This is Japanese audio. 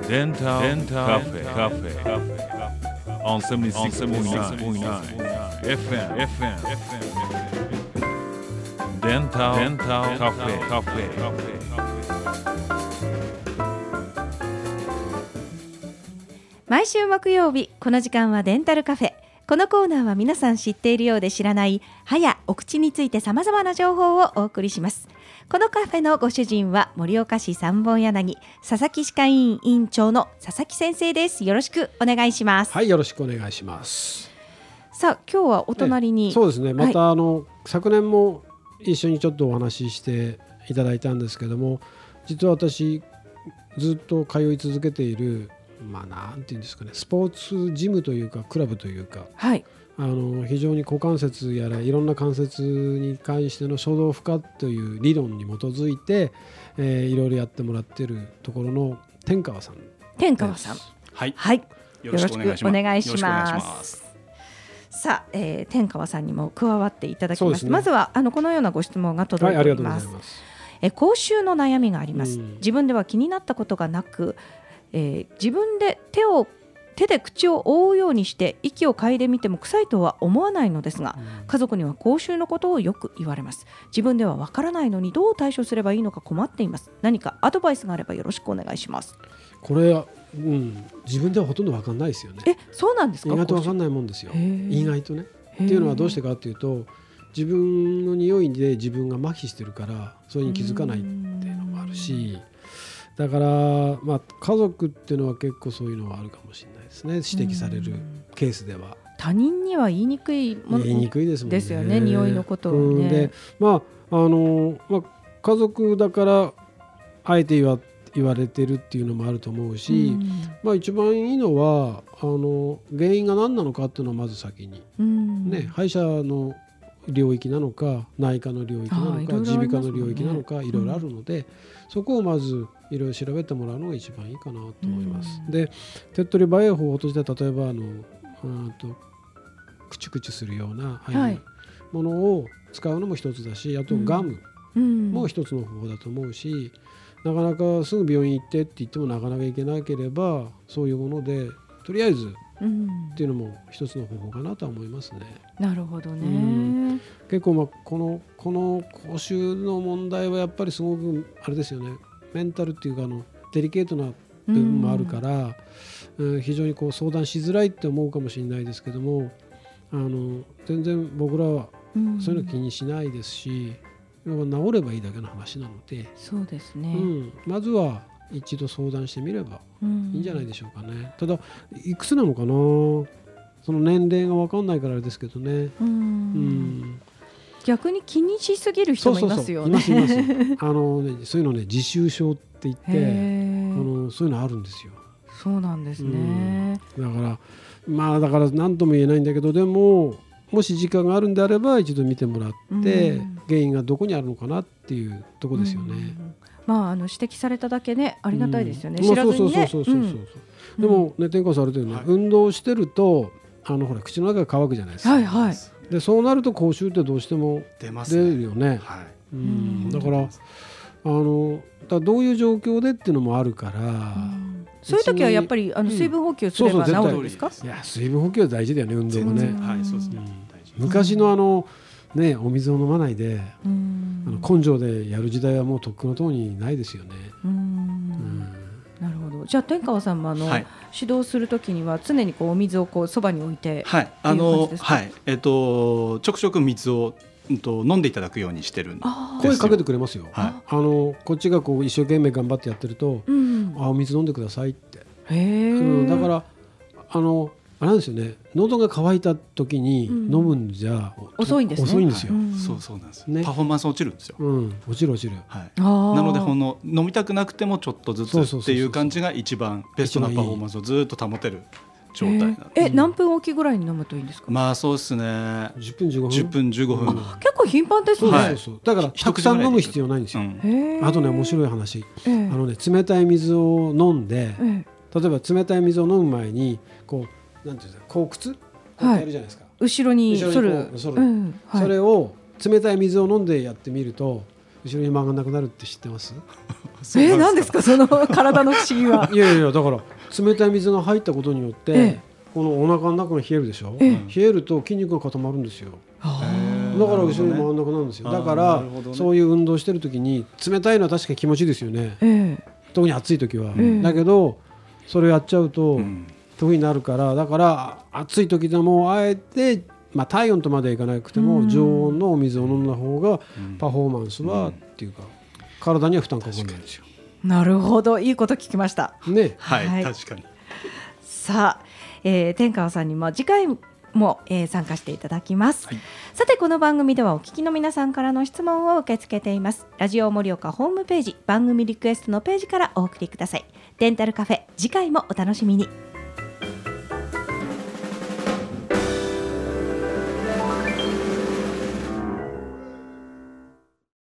Dental Cafe on 76.9 FM Dental Cafe 毎週木曜日この時間はデンタルカフェ。このコーナーは皆さん知っているようで知らない歯やお口について様々な情報をお送りします。このカフェのご主人は盛岡市三本柳佐々木歯科医院院長の佐々木先生です。よろしくお願いします。 はい、よろしくお願いします。 さあ今日はお隣に、 そうですね、また、 はい、 昨年も一緒にちょっとお話ししていただいたんですけども、実は私ずっと通い続けているなんていうんですかね、スポーツジムというかクラブというか、 はい、 非常に股関節やらいろんな関節に関しての初動負荷という理論に基づいて、いろいろやってもらっているところの天川さん。 天川さん、 はい、 はい、 よろしくお願いします。 さあ、天川さんにも加わっていただきます。 ね、 まずはこのようなご質問が届いております。口臭の悩みがあります。自分では気になったことがなく、自分で手で口を覆うようにして息を嗅いでみても臭いとは思わないのですが、家族には口臭のことをよく言われます。自分ではわからないのにどう対処すればいいのか困っています。何かアドバイスがあればよろしくお願いします。 これは、自分ではほとんどわかんないですよね。 そうなんですか。 意外とわかんないもんですよ。意外とね。っていうのはどうしてかというと、自分の匂いで自分が麻痺してるからそれに気づかないっていうのもあるし、だから、家族っていうのは結構そういうのはあるかもしれないですね。指摘されるケースでは他人には言いにくいものですもんね。 ですよね、匂いのことをね。 で、家族だからあえて言われてるっていうのもあると思うし、一番いいのは原因が何なのかっていうのをまず先に、歯医者の領域なのか内科の領域なのか耳鼻科の領域なのかいろいろあるので、そこをまずいろいろ調べてもらうのが一番いいかなと思います。で、手っ取り早い方法としては、例えばクチュクチュするようなものを使うのも一つだし、あとガムも一つの方法だと思うし、なかなかすぐ病院行ってって言ってもなかなか行けなければ、そういうものでとりあえずっていうのも一つの方法かなとは思いますね。 なるほどね。 結構この口臭の問題はやっぱりすごくあれですよね。メンタルっていうかデリケートな部分もあるから、非常に相談しづらいって思うかもしれないですけども、全然僕らはそういうの気にしないですし、治ればいいだけの話なので、 そうですね、 まずは一度相談してみればいいんじゃないでしょうかね。ただいくつなのかな、その年齢が分かんないからあれですけどね。 逆に気にしすぎる人もいますよね。 いますそういうのね、自臭症って言ってそういうのあるんですよ。 そうなんですね。 だから何とも言えないんだけど、でももし時間があるんであれば一度見てもらって、原因がどこにあるのかなっていうところですよね。 指摘されただけね、ありがたいですよね。知らずにね。 でもね、天候されてるね、運動してるとほら口の中が乾くじゃないですか。でそうなると口臭ってどうしても出るよね。だからどういう状況でっていうのもあるから、 そういう時はやっぱり水分補給すれば治るんですか。 いや、水分補給は大事だよね、運動もね。昔のお水を飲まないで根性でやる時代はもうとっくのとおりにないですよね。 なるほど。じゃあ天川さんも指導するときには常にお水をそばに置いて、ちょくちょく水を飲んでいただくようにしてるんですよ。 声かけてくれますよ。こっちが一生懸命頑張ってやってると、お水飲んでくださいって。だからあれなんですよね、喉が渇いた時に飲むんじゃ遅いんですね。 遅いんですよ。 そうなんですね。パフォーマンス落ちるんですよ。 落ちる。 なので飲みたくなくてもちょっとずつっていう感じが一番ベストなパフォーマンスをずっと保てる状態なんです。 何分おきぐらいに飲むといいんですか。 そうですね、 10分15分。 結構頻繁ですね。 だからたくさん飲む必要ないんですよ。あとね、面白い話、冷たい水を飲んで、例えば冷たい水を飲む前になんていうんですか、後屈やるじゃないですか。 後ろに反る。 それを冷たい水を飲んでやってみると後ろに曲がらなくなるって知ってます？ 何ですかその体の不思議は。 いやいやだから冷たい水が入ったことによって、このお腹の中が冷えるでしょ、冷えると筋肉が固まるんですよ。だから後ろに回らなくなるんですよ。だから、そういう運動してる時に冷たいのは確かに気持ちいいですよね、特に暑い時は、だけどそれやっちゃうと、そういう風になるから、だから暑い時でもあえて、体温とまではいかなくても、常温のお水を飲んだ方がパフォーマンスは、っていうか体には負担かかんないんですよ。 なるほど、いいこと聞きましたね。 はい、確かに。 さあ、天川さんにも次回も、参加していただきます、さてこの番組ではお聞きの皆さんからの質問を受け付けています。ラジオ盛岡ホームページ番組リクエストのページからお送りください。デンタルカフェ、次回もお楽しみに。